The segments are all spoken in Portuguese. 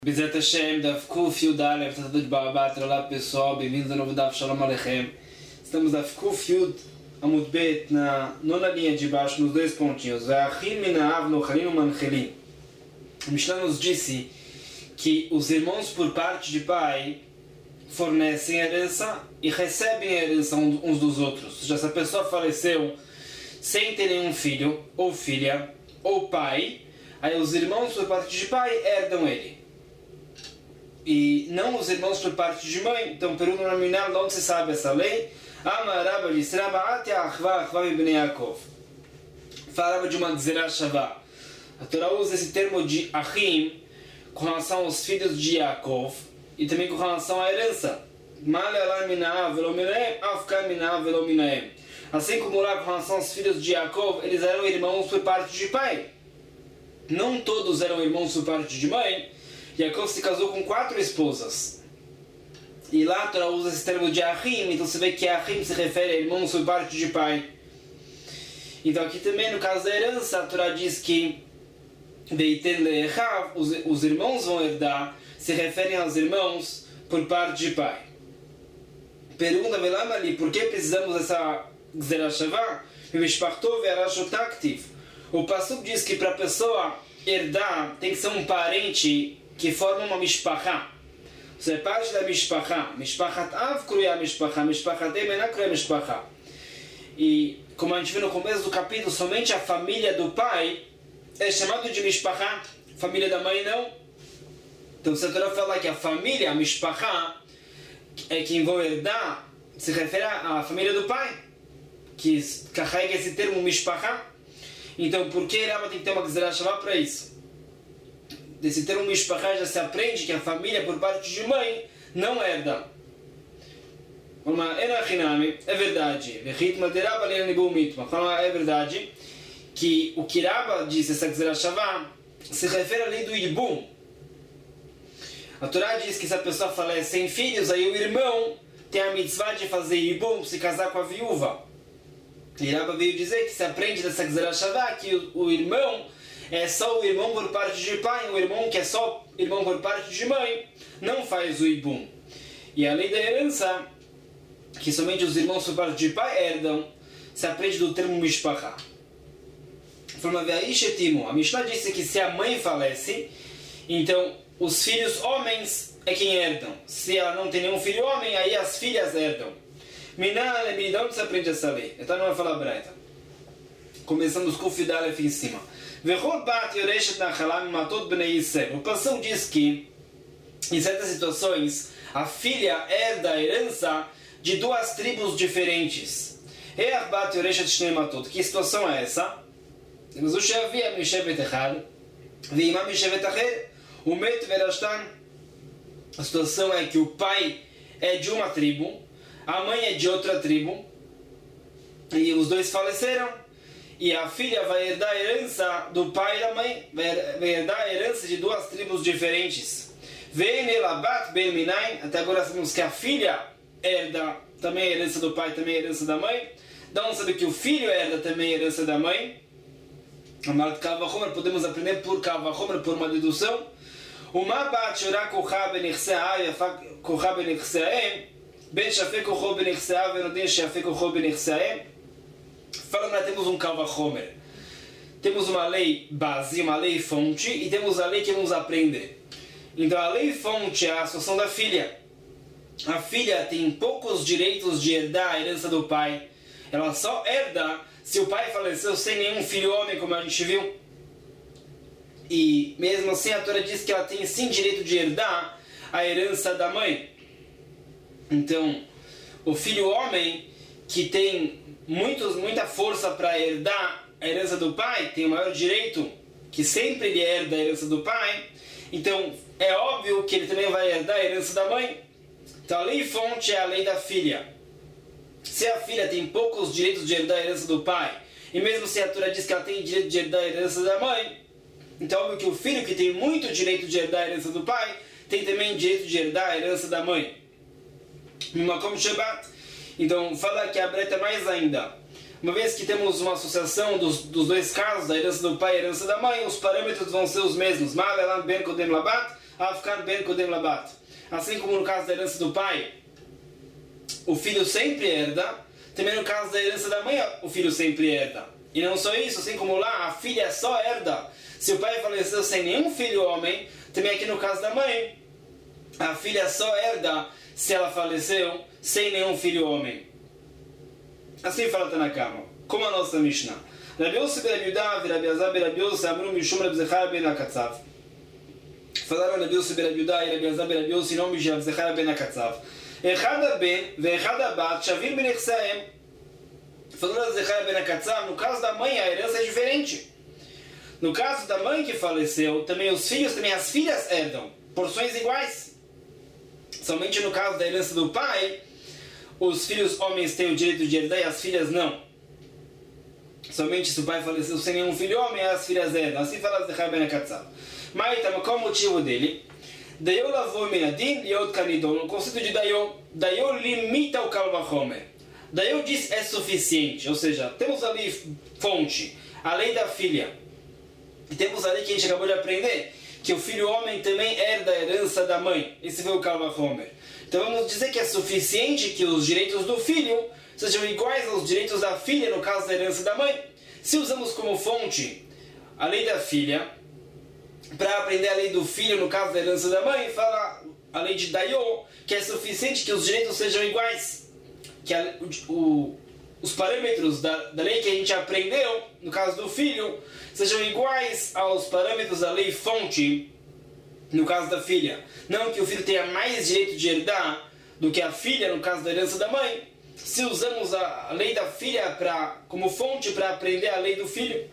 Bezerra Hashem, Daf Kuf Yud Aleph, Tratado de Baba. Olá pessoal, bem-vindos ao novo Daf Shalom Aleichem. Estamos Daf Kuf Yud Amud Bet, na nona linha de baixo, nos dois pontinhos. Ve'achim mina'av nochalim u'manchelim. O Mishnah nos disse que os irmãos por parte de pai fornecem herança e recebem a herança uns dos outros. Ou seja, se a pessoa faleceu sem ter nenhum filho ou filha ou pai, aí os irmãos por parte de pai herdam ele. E não os irmãos por parte de mãe. Então, pergunta no Minar, de onde se sabe essa lei? Amaraba de Sraba ate achva achva ibn Yaakov. Falava de uma Gzerah Shavá. A Torá usa esse termo de Achim com relação aos filhos de Yaakov e também com relação à herança. Assim como lá com relação aos filhos de Yaakov, eles eram irmãos por parte de pai. Não todos eram irmãos por parte de mãe. Yaakov se casou com 4 esposas. E lá a Torá usa esse termo de Achim, então você vê que Achim se refere a irmãos por parte de pai. Então aqui também no caso da herança, a Torá diz que os irmãos vão herdar, se referem aos irmãos por parte de pai. Pergunta Velama ali, por que precisamos dessa Gzerah Shavá? O Passuco diz que para a pessoa herdar tem que ser um parente que forma uma mishpachá. Você é parte da mishpachá. Mishpachat av kruya mishpachá. Mishpachat em ena kruya mishpachá. E como a gente viu no começo do capítulo, somente a família do pai é chamado de mishpachá. Família da mãe não. Então se a Torá falar que a família, a mishpachá, é quem vão herdar, se refere à família do pai, que carrega esse termo mishpachá. Então por que Rama tem que ter uma Gzerah Shavá para isso? Desse termo mishpachá já se aprende que a família por parte de mãe não herda. É verdade. É verdade que o que Raba disse, essa Gzerah Shavá, se refere à lei do Ibum. A Torá diz que se a pessoa falece sem filhos, aí o irmão tem a mitzvah de fazer Ibum, se casar com a viúva. E Raba veio dizer que se aprende dessa Gzerah Shavá que o irmão é só o irmão por parte de pai, o irmão que é só irmão por parte de mãe, não faz o ibum. E a lei da herança, que somente os irmãos por parte de pai herdam, se aprende do termo mishpachá. A Mishnah disse que se a mãe falece, então os filhos homens é quem herdam. Se ela não tem nenhum filho homem, aí as filhas herdam. De onde se aprende essa lei? Então não vai falar braita. Começando os Kuf Yud Aleph em cima. O Passuco diz que, em certas situações, a filha herda a herança de 2 tribos diferentes. Que situação é essa? Temos o Shavia Mishevet Echad, Veimam Mishevet Acher, o Met Verashtan. A situação é que o pai é de uma tribo, a mãe é de outra tribo, e os dois faleceram. E a filha vai herdar a herança do pai e da mãe, vai herdar a herança de 2 tribos diferentes. Até agora sabemos que a filha herda também a herança do pai, também a herança da mãe. Então sabe que o filho herda também a herança da mãe. Podemos aprender por Kavachomer, por uma dedução. Falando, temos um Kavachomer. Temos uma lei base, uma lei fonte, e temos a lei que vamos aprender. Então a lei fonte é a situação da filha. A filha tem poucos direitos de herdar a herança do pai. Ela só herda se o pai faleceu sem nenhum filho homem, como a gente viu. E mesmo assim a Torá diz que ela tem sim direito de herdar a herança da mãe. Então, o filho homem que tem muita força para herdar a herança do pai, tem o maior direito, que sempre ele herda a herança do pai, então é óbvio que ele também vai herdar a herança da mãe. Então a lei fonte é a lei da filha. Se a filha tem poucos direitos de herdar a herança do pai, e mesmo se a Torá diz que ela tem direito de herdar a herança da mãe, então é óbvio que o filho que tem muito direito de herdar a herança do pai, tem também direito de herdar a herança da mãe. Makom Shabbat. Então, fala que a breta mais ainda. Uma vez que temos uma associação dos dois casos, da herança do pai e a herança da mãe, os parâmetros vão ser os mesmos. Afkan ben kodem labat. Assim como no caso da herança do pai, o filho sempre herda, também no caso da herança da mãe, o filho sempre herda. E não só isso, assim como lá, a filha só herda se o pai faleceu sem nenhum filho homem, também aqui no caso da mãe, a filha só herda se ela faleceu sem nenhum filho homem. Assim fala Tanakama, como a nossa Mishnah. Rabi Yossi ben Rabi Yehuda e Rabi Elazar ben Rabi Yossi amru mishum Rabi Zechariah ben Akatzav. Falaram Rabi Yossi ben Rabi Yehuda e Rabi Elazar ben Rabi Yossi em nome de Rabi Zechariah ben Akatzav. Echad ben ve'echad bat shavim ben Echsaem. Falando Rabi Zechariah ben Akatzav, no caso da mãe a herança é diferente. No caso da mãe que faleceu, também os filhos, também as filhas herdam, porções iguais. Somente no caso da herança do pai, os filhos homens têm o direito de herdar e as filhas não. Somente se o pai faleceu sem nenhum filho homem, as filhas herdam. Assim fala Zechariah ben Akatzav. Mas qual o motivo dele? Dayo lavou minadin yod kanidon. O conceito de Dayo. Dayo limita o kal vachomer. Dayo diz é suficiente. Ou seja, temos ali fonte, a lei da filha. E temos ali que a gente acabou de aprender, que o filho homem também herda a herança da mãe. Esse foi o kal vachomer. Então vamos dizer que é suficiente que os direitos do filho sejam iguais aos direitos da filha no caso da herança da mãe. Se usamos como fonte a lei da filha, para aprender a lei do filho no caso da herança da mãe, fala a lei de Dayo, que é suficiente que os direitos sejam iguais. Que os parâmetros da lei que a gente aprendeu, no caso do filho, sejam iguais aos parâmetros da lei fonte, no caso da filha. Não que o filho tenha mais direito de herdar do que a filha, no caso da herança da mãe. Se usamos a lei da filha como fonte para aprender a lei do filho.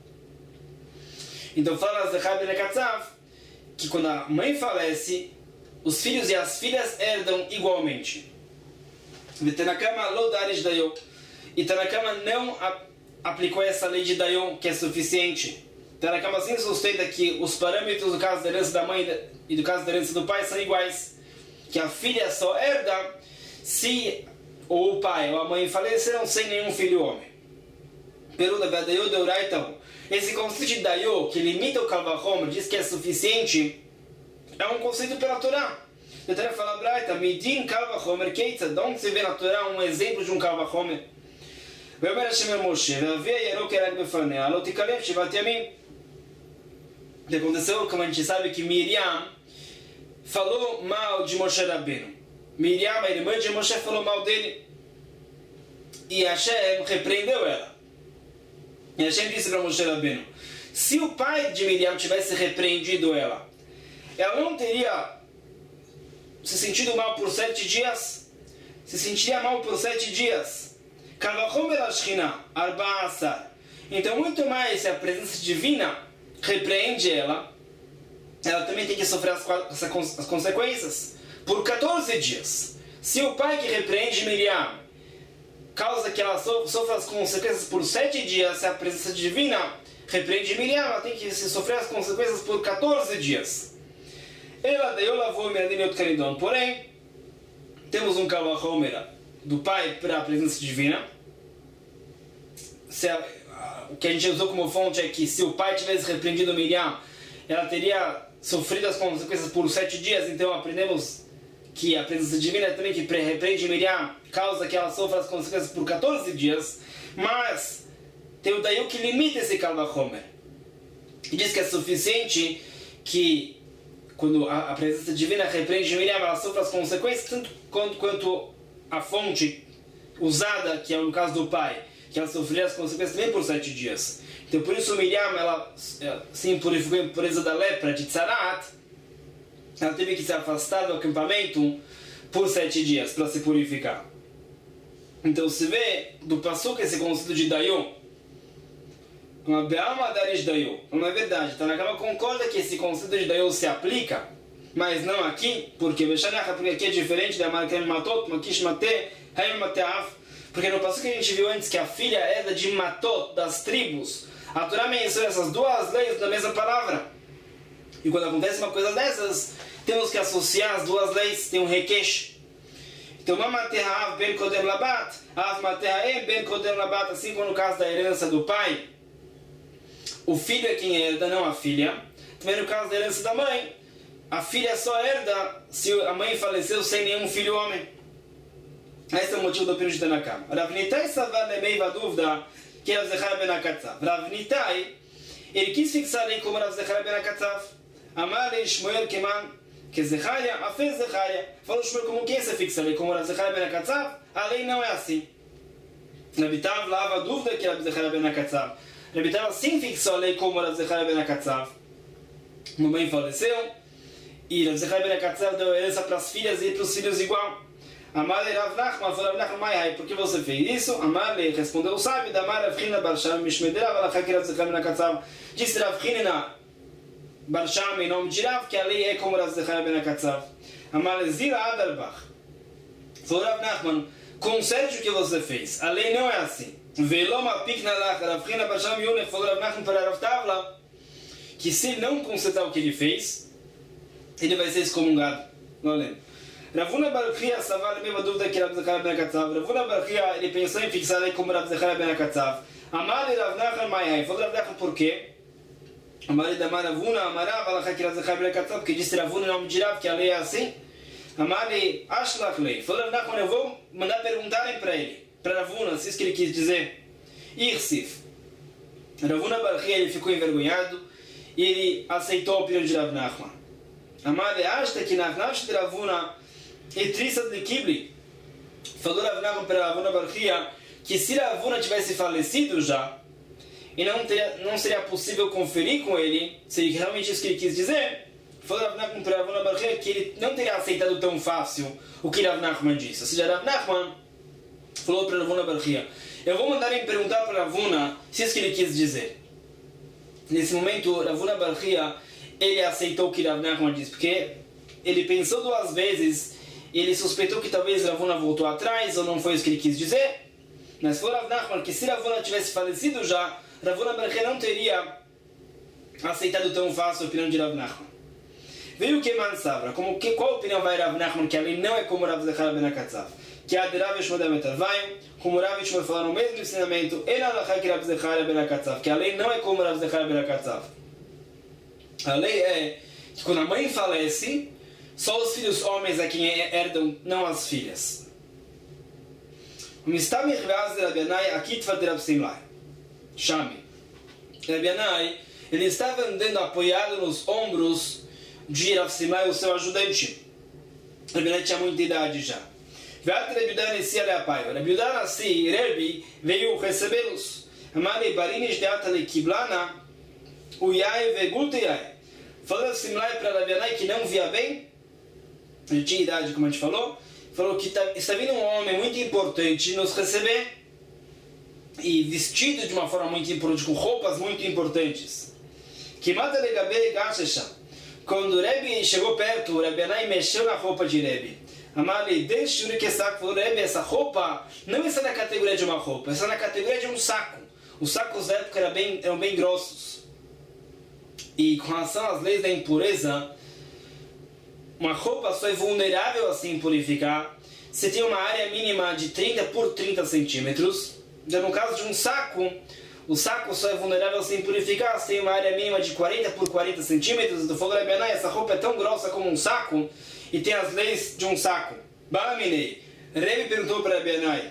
Então fala Zechariah ben Akatzav que quando a mãe falece, os filhos e as filhas herdam igualmente. Tanakama lo darish dayo. E Tanakama não aplicou essa lei de Dayo, que é suficiente. Tanakama assim sustenta que os parâmetros do caso da herança da mãe e do caso da herança do pai são iguais. Que a filha só herda se ou o pai ou a mãe faleceram sem nenhum filho homem. Pergunta, Dayo deurai então. Esse conceito de Dayo, que limita o kal vachomer, diz que é suficiente, é um conceito pela Torá. Eu teria falado, Braita, midin kal vachomer keitza, de onde se vê na Torá um exemplo de um kal vachomer? ואומר השם אל משה, ואביה ירוק ירק בפניה, לא תיכלם 7 ימים. O que aconteceu, como a gente sabe, que Miriam falou mal de Moshe Rabbeinu. Miriam, a irmã de Moshe, falou mal dele. E Hashem repreendeu ela. E Hashem disse para Moshe Rabbeinu, se o pai de Miriam tivesse repreendido ela não teria se sentido mal por 7 dias? Se sentiria mal por 7 dias. Então, muito mais se a presença divina repreende ela também tem que sofrer as consequências por 14 dias. Se o pai que repreende Miriam causa que ela sofra as consequências por 7 dias, se a presença divina repreende Miriam, ela tem que sofrer as consequências por 14 dias. Ela deu lavou Miradin e outro Kanidon. Porém, temos um kal vachomer do pai para a presença divina. O que a gente usou como fonte é que se o pai tivesse repreendido Miriam, ela teria sofrido as consequências por 7 dias. Então aprendemos que a presença divina também que repreende Miriam causa que ela sofra as consequências por 14 dias. Mas tem o Dayo que limita esse kal vachomer e diz que é suficiente que quando a presença divina repreende Miriam, ela sofre as consequências tanto quanto a fonte usada, que é no caso do pai, que ela sofreria as consequências também por 7 dias. Então por isso Miriam, ela se purificou a impureza da lepra de Tzarat, ela teve que se afastar do acampamento por 7 dias para se purificar. Então se vê do Pasuk esse conceito de Dayo, uma Be'alma Darish Dayo. Não é verdade, Tanakama concorda que esse conceito de Dayo se aplica, mas não aqui, porque aqui é diferente da Markem Matot, Makish Mate, Haim Mateav, porque no passo que a gente viu antes que a filha herda de Matot, das tribos, a Torá menciona essas duas leis na mesma palavra. E quando acontece uma coisa dessas, temos que associar as duas leis, tem um requeixe. Então, Mamateav ben Kodem Labat, Av Mateaem ben Kodem Labat, assim como no caso da herança do pai, o filho é quem herda, não a filha. Também no caso da herança da mãe, a filha só herda se a mãe faleceu sem nenhum filho homem. Esse é o motivo do opinião de Tanakam. Rav Nitai Savar Lemei a dúvida que Rav Zechariah ben Akatzav. Rav Nitai, ele quis fixar aí como Rav Zechariah ben Akatzav. Amar Shmuel Keman, que Zechariah, a fez Zechariah. Falou Shmuel como quem se fixa ali, como Rav Zechariah ben Akatzav. A lei não é assim. Rav Tav lava a dúvida que Rav Zechariah ben Akatzav. Rav Tav sim fixou a lei como Rav Zechariah ben Akatzav. Mamãe faleceu e Rav Zechariah ben Akatzav deu herança para as filhas e para os filhos igual. Amar Rav Nachman falou: Rav Nachman, Maiai, por que você fez isso? Amar respondeu o sábio: Damar Rav Hina Barsham Mishmederav Alachak Rav Zechariah ben Akatzav. Disse Rav Hina Barsham em nome de Rav que a lei é como Rav Zechariah ben Akatzav. Amar Zira Adarbach falou: Rav Nachman, conserte o que você fez. A lei não é assim. Veloma Piknalach Rav Hina Barsham Yunech falou: Rav Nachman para Rav Tavla que se ele não consertar o que ele fez, ele vai ser excomungado. Não lembro. Ravuna Barchia Savar, a mesma dúvida que Rav Zechariah ben Akatzav. Ravuna Barchia, ele pensou em fixar aí como Rav Zechariah ben Akatzav. Amar Rav Nachman Maiai. Falou Rav Nachman por quê? Amar Damar Ravuna, Amarav, Alachak Rav Zechariah ben Akatzav, porque disse Ravuna em nome de Rav que a lei é assim. Amar Ashlach Lei. Falou Rav Nachman, eu vou mandar perguntarem para ele, para Ravuna, se isso que ele quis dizer. Irsif. Ravuna Barchia, ele ficou envergonhado e ele aceitou a opinião de Rav Nachman. Amar Ashta que Nachnash de Ravuna e Trissa de Kibli falou Rav Nachman para Ravuna Barchia que se Ravuna tivesse falecido já e não seria possível conferir com ele se realmente isso que ele quis dizer, falou Rav Nachman para Ravuna Barchia que ele não teria aceitado tão fácil o que Rav Nachman disse. Ou seja, Rav Nachman falou para Ravuna Barchia: eu vou mandar ele perguntar para Ravuna se isso que ele quis dizer. Nesse momento, Ravuna Barchia ele aceitou o que Rav Nachman disse, porque ele pensou duas vezes. Ele suspeitou que talvez Ravuna voltou atrás, ou não foi isso que ele quis dizer. Mas foi Rav Nachman que se Ravuna tivesse falecido já, Ravuna Barchia não teria aceitado tão fácil a opinião de Rav Nachman. Veio o Keman Sabra. Qual opinião vai Rav Nachman? Que a lei não é como Rav Zechariah ben Akatzav. Que a de Rav Shmuel da Metavai, como Rav e Shmuel falaram o mesmo ensinamento, ele alachak Rav Zechariah ben Akatzav. Que a lei não é como Rav Zechariah ben Akatzav. A lei é que quando a mãe falece, só os filhos homens é quem herdam, não as filhas. Mistamich ve'az de Rabi Yanai akitva de Rav Simlai. Chame. Rabi Yanai, ele estava andando apoiado nos ombros de Rav Simlai, o seu ajudante. Rabi Yanai tinha muita idade já. Ve'at Rabi Yudah nesi aleapaio. Rabi Yudah nasci e Rabi veio recebê-los. Amale barinish de atale kiblana uyai vegulte yai. Falou Rav Simlai para Rabi Yanai que não via bem. Ele tinha idade, como a gente falou que está vindo um homem muito importante nos receber e vestido de uma forma muito importante, com roupas muito importantes. Quando o Rebbe chegou perto, o Rabi Yanai mexeu na roupa de Rebbe. Amali, deixa o que falou Rebbe, essa roupa não está na categoria de uma roupa, está na categoria de um saco. Os sacos da época eram bem grossos. E com relação às leis da impureza, uma roupa só é vulnerável a se impurificar se tem uma área mínima de 30 por 30 centímetros. Já no caso de um saco, o saco só é vulnerável a se impurificar se tem uma área mínima de 40 por 40 centímetros. Então falou Rabi Yanai, essa roupa é tão grossa como um saco e tem as leis de um saco. Balaminei. Rebbe perguntou para Rabi Yanai: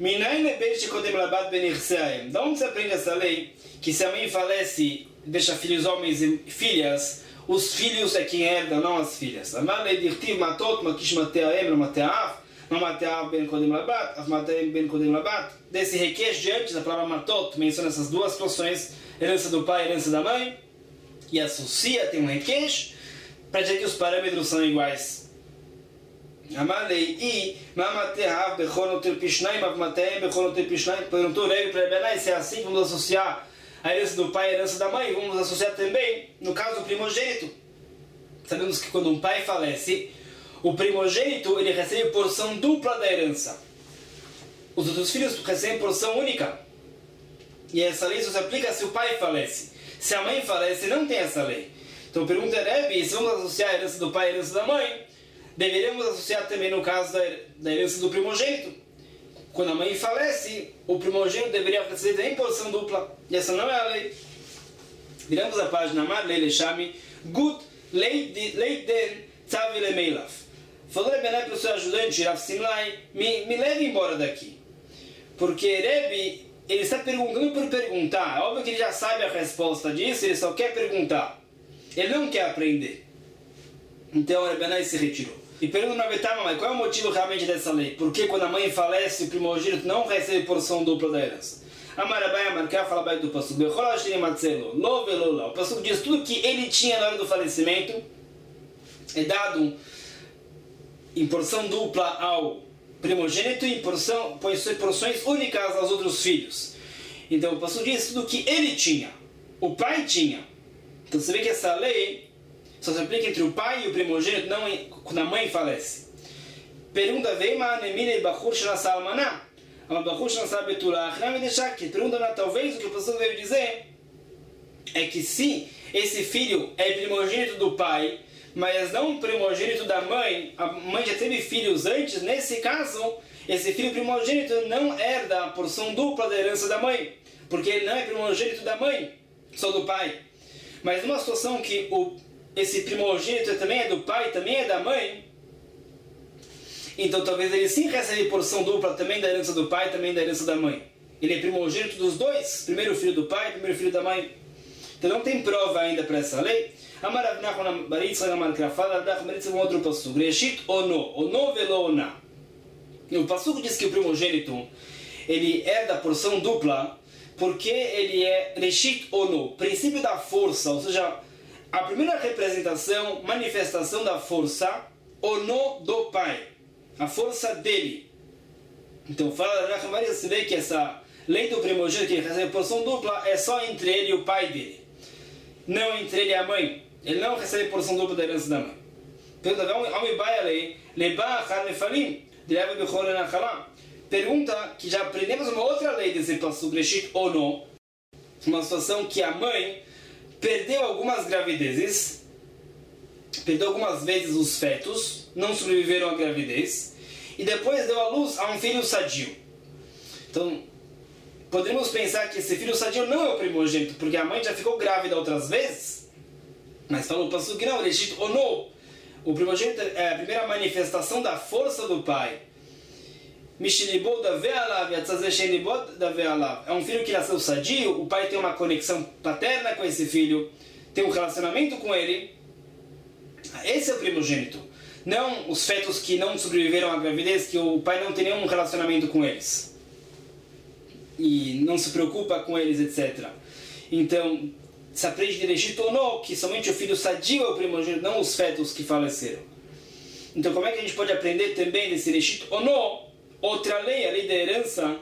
de onde se aprende essa lei que se a mãe falece, deixa filhos homens e filhas, os filhos é quem herda, não as filhas. Amalei dirtiv matot makish mateaem no mateav, no mateav ben kodem labat, av mateaem ben kodem labat. Desse requeijo de antes, a palavra matot menciona essas duas situações, herança do pai e herança da mãe, e associa, tem um requeijo, para dizer que os parâmetros são iguais. Amalei e mamateav bechonotel pishnaim, av mateaem bechonotel pishnaim. Perguntou Rebbe para Rabi Yanai se é assim que vamos associar a herança do pai e a herança da mãe. Vamos associar também no caso do primogênito. Sabemos que quando um pai falece, o primogênito ele recebe porção dupla da herança. Os outros filhos recebem porção única. E essa lei só se aplica se o pai falece. Se a mãe falece, não tem essa lei. Então pergunta Rebbe, se vamos associar a herança do pai e a herança da mãe, deveríamos associar também no caso da herança do primogênito. Quando a mãe falece, o primogênito deveria receber em porção dupla. E essa não é a lei. Viramos a página Marlele Shami Gut Leiden Tzavi Lemeilaf. Falou Rebenai para o seu ajudante, Rav Simlai, me leve embora daqui. Porque Rebbe, ele está perguntando por perguntar. É óbvio que ele já sabe a resposta disso, ele só quer perguntar. Ele não quer aprender. Então Rebenai se retirou. E pergunta na Betama, mas qual é o motivo realmente dessa lei? Porque quando a mãe falece, o primogênito não recebe porção dupla da herança. Amarabai Amarká fala bem do Pasuk. O Pasuk diz tudo que ele tinha na hora do falecimento é dado em porção dupla ao primogênito e porções únicas aos outros filhos. Então o Pasuk diz tudo que ele tinha, o pai tinha. Então você vê que essa lei só se aplica entre o pai e o primogênito, não quando a mãe falece. Pergunta, pergunta, talvez o que o pastor veio dizer é que se esse filho é primogênito do pai, mas não primogênito da mãe, a mãe já teve filhos antes, nesse caso, esse filho primogênito não herda a porção dupla da herança da mãe, porque ele não é primogênito da mãe, só do pai. Mas numa situação que esse primogênito também é do pai, também é da mãe, então talvez ele sim receba porção dupla também da herança do pai, também da herança da mãe. Ele é primogênito dos dois, primeiro filho do pai, primeiro filho da mãe. Então não tem prova ainda para essa lei. Um outro passuco. Reshit ono velo ona. O passuco diz que o primogênito ele herda a porção dupla porque ele é Reshit ono, princípio da força, ou seja, a primeira representação, manifestação da força, ono do pai, a força dele. Então fala na Rachamaria, se vê que essa lei do primogênito que ele recebe porção dupla é só entre ele e o pai dele, não entre ele e a mãe. Ele não recebe porção dupla da herança da mãe. Pergunta que já aprendemos uma outra lei desse passuco, Reshit ono, uma situação que a mãe perdeu algumas gravidezes, perdeu algumas vezes os fetos, não sobreviveram à gravidez, e depois deu à luz a um filho sadio. Então, podemos pensar que esse filho sadio não é o primogênito, porque a mãe já ficou grávida outras vezes, mas falou o passuco que não, Reshit ono, o primogênito é a primeira manifestação da força do pai. É um filho que nasceu sadio, o pai tem uma conexão paterna com esse filho, tem um relacionamento com ele. Esse é o primogênito. Não os fetos que não sobreviveram à gravidez, que o pai não tem nenhum relacionamento com eles. E não se preocupa com eles, etc. Então, se aprende de Reshit ono, que somente o filho sadio é o primogênito, não os fetos que faleceram. Então, como é que a gente pode aprender também desse Reshit ono? Outra lei, a lei da herança,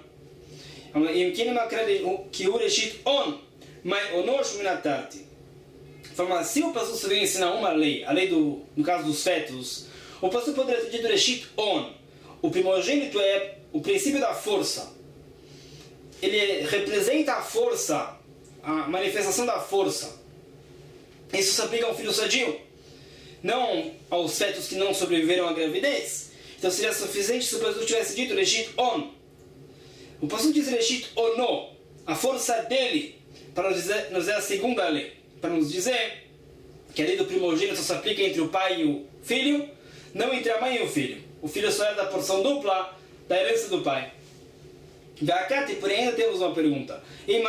que o Reshit on, mas onosh minatarti. Se o pastor vem ensinar uma lei, a lei no caso dos fetos, o pastor poderia ter dito Reshit on. O primogênito é o princípio da força. Ele representa a força, a manifestação da força. Isso se aplica a um filho sadio, não aos fetos que não sobreviveram à gravidez. Então seria suficiente se o pastor tivesse dito Reshit on. O pastor diz Reshit ono, a força dele, para nos dizer a segunda lei, para nos dizer que a lei do primogênito só se aplica entre o pai e o filho, não entre a mãe e o filho. O filho só é da porção dupla da herança do pai. Vakati, porém, ainda temos uma pergunta.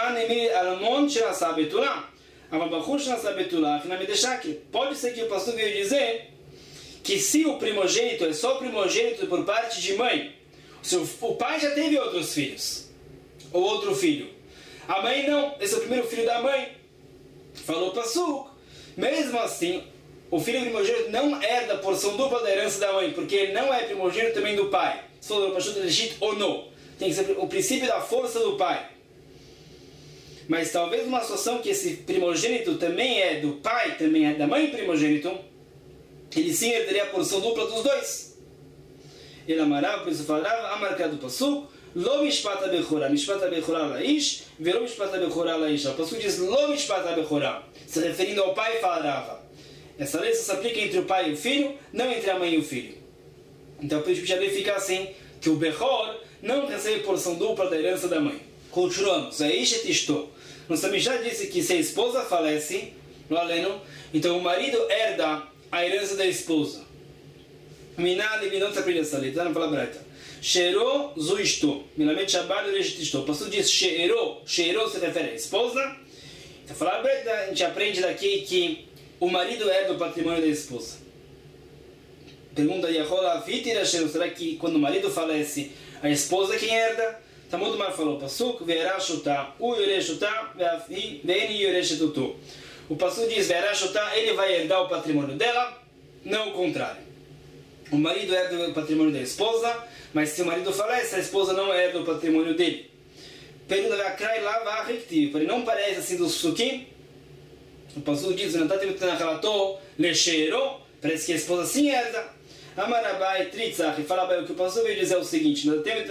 Pode ser que o pastor veio dizer que se o primogênito é só primogênito por parte de mãe, o pai já teve outros filhos, ou outro filho. A mãe não, esse é o primeiro filho da mãe. Falou o passuco. Mesmo assim, o filho primogênito não herda a porção dupla da herança da mãe, porque ele não é primogênito também do pai. Se for o pastor Reshit ono, tem que ser o princípio da força do pai. Mas talvez uma situação que esse primogênito também é do pai, também é da mãe primogênito, ele sim herdaria a porção dupla dos dois. Ele amarava, por isso falava, a marca do passuco, Lo mishpat ha-bechorah laish, velo mishpat ha-bechorah laish. O passuco diz Lo mishpat ha-bechorah, se referindo ao pai, falava. Essa lei só se aplica entre o pai e o filho, não entre a mãe e o filho. Então o princípio já deve ficar assim, que o Bechor não recebe porção dupla da herança da mãe. Continuamos. Nós também já disse que se a esposa falece, no aleno. Então o marido herda a herança da esposa. Minad e não se aprende essa letra, não fala breta. Sheiro zuishto. Milamet shabbat reshtisto. O pastor diz sheiro se refere à esposa. Então fala breta, a gente aprende daqui que o marido herda o patrimônio da esposa. Pergunta Yehola Vitira Sheiro, será que quando o marido falece, a esposa é quem herda? Talmud Mar falou, Pasuk, Ve'era Shutá, U Yore Shutá, Ve'eni Yore Shetutu. O Pasuk diz, Ve'era Shutá, ele vai herdar o patrimônio dela, não o contrário. O marido herda o patrimônio da esposa, mas se o marido falece, a esposa não herda o patrimônio dele. Pergunta Ve'akrai Lava Riktiv, porém não parece assim dos Psukim. O Pasuk diz, parece que a esposa sim herda. Amarabai Tritzach, fala bem, o que o pastor veio dizer é o seguinte: o que o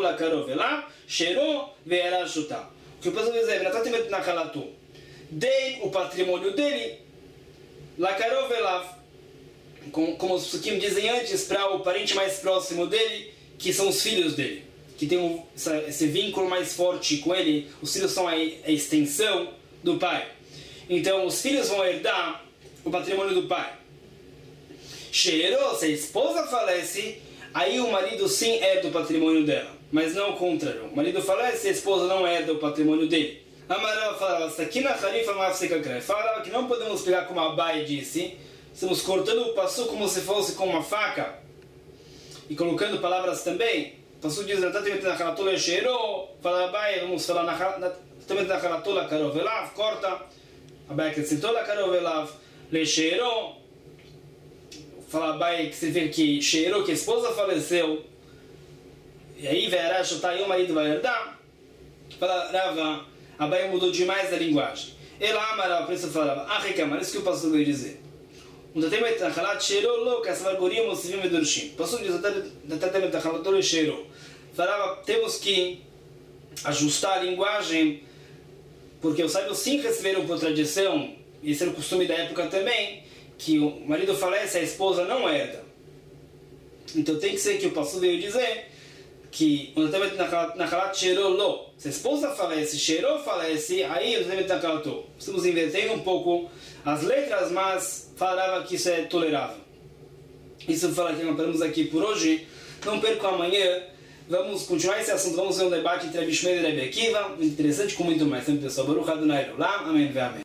pastor veio dizer, dei o patrimônio dele, como os psukim dizem antes, para o parente mais próximo dele, que são os filhos dele, que tem esse vínculo mais forte com ele. Os filhos são a extensão do pai. Então os filhos vão herdar o patrimônio do pai. Sheiro, se a esposa falece, aí o marido sim herda o patrimônio dela, mas não o contrário. O marido falece, a esposa não herda o patrimônio dele. Amarava falava, falava que não podemos pegar como Abai disse, estamos cortando o passo como se fosse com uma faca e colocando palavras também. O passo diz, fala Abai, vamos falar corta, Abai acrescentou la karovelav, le sheiro. Fala Abai que você vê que cheirou que a esposa faleceu, e aí Ve'era Shutá, e o marido vai herdar. Fala Rava, Abai mudou demais a linguagem. Ela amara, por isso falava, reclamar, isso que o pastor veio dizer. O Tatemet Nachalat cheirou louca, essa vargoria, Mosivim e Durshim. O pastor diz, o Tatemet Nachalat cheirou. Falava, temos que ajustar a linguagem, porque os sábios sim receberam por tradição, e esse era o costume da época também, que o marido falece, a esposa não herda. Então tem que ser que o pastor veio dizer que se a esposa falece, cheirou falece, aí estamos invertendo um pouco as letras, mas falava que isso é tolerável. Isso fala que nós paramos aqui por hoje. Não percam amanhã, vamos continuar esse assunto, vamos ver um debate entre a Bishmer e a Rebbe Akiva, interessante com muito mais. Sempre pessoal, Baruch Adonai Olam, amém, amém.